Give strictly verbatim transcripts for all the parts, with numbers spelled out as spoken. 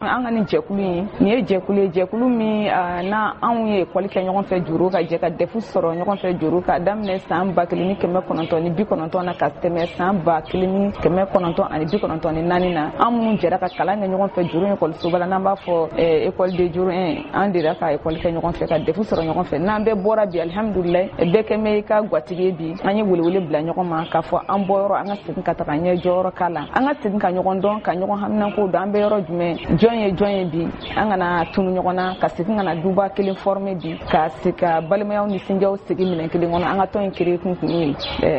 an ka ni jɛkulu in nin ye jɛkulu ye jɛkulu min na anw ye école kɛ ɲɔgɔn fɛ juru ka jɛ ka defu sɔrɔ ɲɔgɔn fɛ juru ka daminɛ san ba kelen ni kɛmɛ kɔnɔntɔn ni bi kɔnɔntɔn na ka tɛmɛ san ba kelen ni kɛmɛ kɔnɔntɔn ani bi kɔnɔntɔn ni naani na an minnu jɛra ka kalan kɛ ɲɔgɔn fɛ juru école la n'an b'a fɔ école de juru un an dera ka école kɛ ɲɔgɔn fɛ ka defu sɔrɔ ɲɔgɔn fɛ n'an bɛɛ bɔra bi alhamdulilayi bɛɛ kɛ mɛ i ka gatigi bi an ye welewele bila ɲɔgɔn ma k'a fɔ an bɔ yɔrɔ an ka segin ka taga ɲɛ jɔyɔrɔ k'a la an ka segin ka ɲɔgɔn dɔn ka ɲɔgɔn haminako don an bɛ yɔrɔ jumɛn jɔn ye jɔn ye bi an kana tunu ɲɔgɔn na ka segin ka na duba kelen former bi ka se ka balimayaw ni sinjaw sigi minɛn kelen kɔnɔ an ka tɔn in créé kun kun ye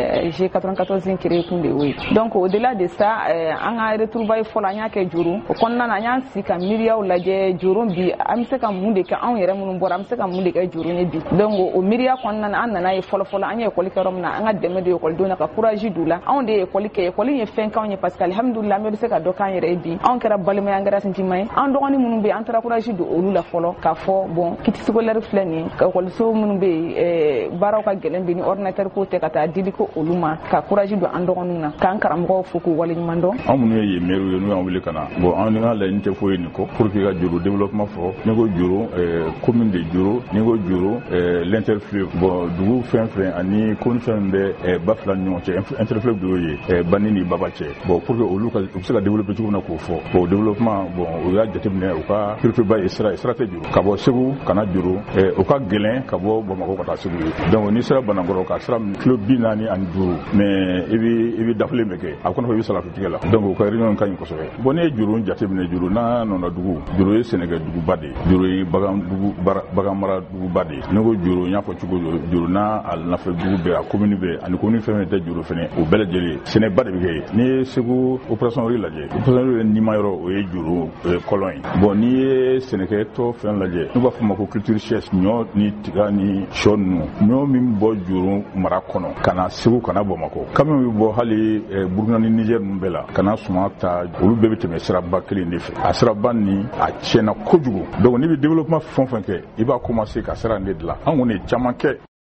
G quatre-vingt-quatorze in créé kun de ye donc au delà de ça an ka retrouvaille fɔlɔ an y'a kɛ juru o kɔnɔna na an y'an sigi ka miiriyaw lajɛ juru bi an bɛ se ka mun de kɛ anw yɛrɛ minnu bɔra an bɛ se ka mun de kɛ juru ye bi donc o miiriya kɔnɔna na an nana ye fɔlɔ fɔlɔ an ye école kɛ yɔrɔ min na an ka dɛmɛ don écoledenw na ka courage d'u la anw de ye école kɛ école ye fɛn k'anw ye parce que alhamdulilayi an bɛ se ka dɔ k'an yɛrɛ ye bi anw kɛra balimaya an kɛra sinjima ye an dɔgɔnin minnu bɛ yen an taara courage don olu la fɔlɔ k'a fɔ bon kiti scolaire filɛ nin ka écoliso minnu bɛ yen baaraw ka gɛlɛn bi ni ordinateur ko tɛ ka taa dili ko olu ma ka courage don an dɔgɔninw na k'an karamɔgɔw fo k'u waleɲuman dɔn anw minnu ye maire ye n'u y'an wele ka na bon anw ni ka laɲini tɛ foyi nin kɔ pour que ka juru développement fɔ ni ko juru commune de juru ni ko juru l'interfleuve bon dugu fɛn fɛn ani commune fɛn bɛ ba fila ni ɲɔgɔn cɛ interfleuve de y'o ye Bani ni Baba cɛ bon pour que olu ka u bɛ se ka développer cogo min na k'o fɔ bon développement bon o y'a jateminɛ u ka périphérique ye sira sira tɛ juru ka bɔ Segu ka na juru u ka gɛlɛn ka bɔ Bamakɔ ka taa Segu ye donc ni sera Banakɔrɔ ka sira kilo bi naani ani duuru mais i bɛ i bɛ dafilen bɛ kɛ a kɔni i bɛ salati tigɛ la donc o ka réunion ka ɲi kosɛbɛ bon ne ye juru jateminɛ juru n'a nana dugu juru ye Sɛnɛkɛ duguba de ye juru ye bagan dugu bagan mara duguba de ye ne ko juru n y'a fɔ cogo juru juru n'a a nafɛ dugu bɛɛ a commune bɛɛ ani commune fɛn fɛn tɛ juru fɛnɛ o bɛɛ lajɛlen sɛnɛba de bɛ kɛ yen n'i ye Segu opération wɛrɛ lajɛ opération wɛrɛ nima yɔrɔ o ye juru o ye kɔlɔn ye bon n'i ye Sɛnɛkɛ tɔ fɛn lajɛ n'u b'a fɔ ma ko culture chess ɲɔ ni tiga ni sɔ ninnu ɲɔ min bɔ juru mara kɔnɔ ka na Segu ka na Bamakɔ camion bɛ bɔ hali Burukina ni Niger ninnu bɛɛ la ka na suma ta olu bɛɛ bɛ tɛmɛ siraba kelen de fɛ a siraba nin a tiɲɛna kojugu donc n'i bɛ développement fɛn o fɛn kɛ i b'a commencer ka sira in de dilan an kɔni ye caman kɛ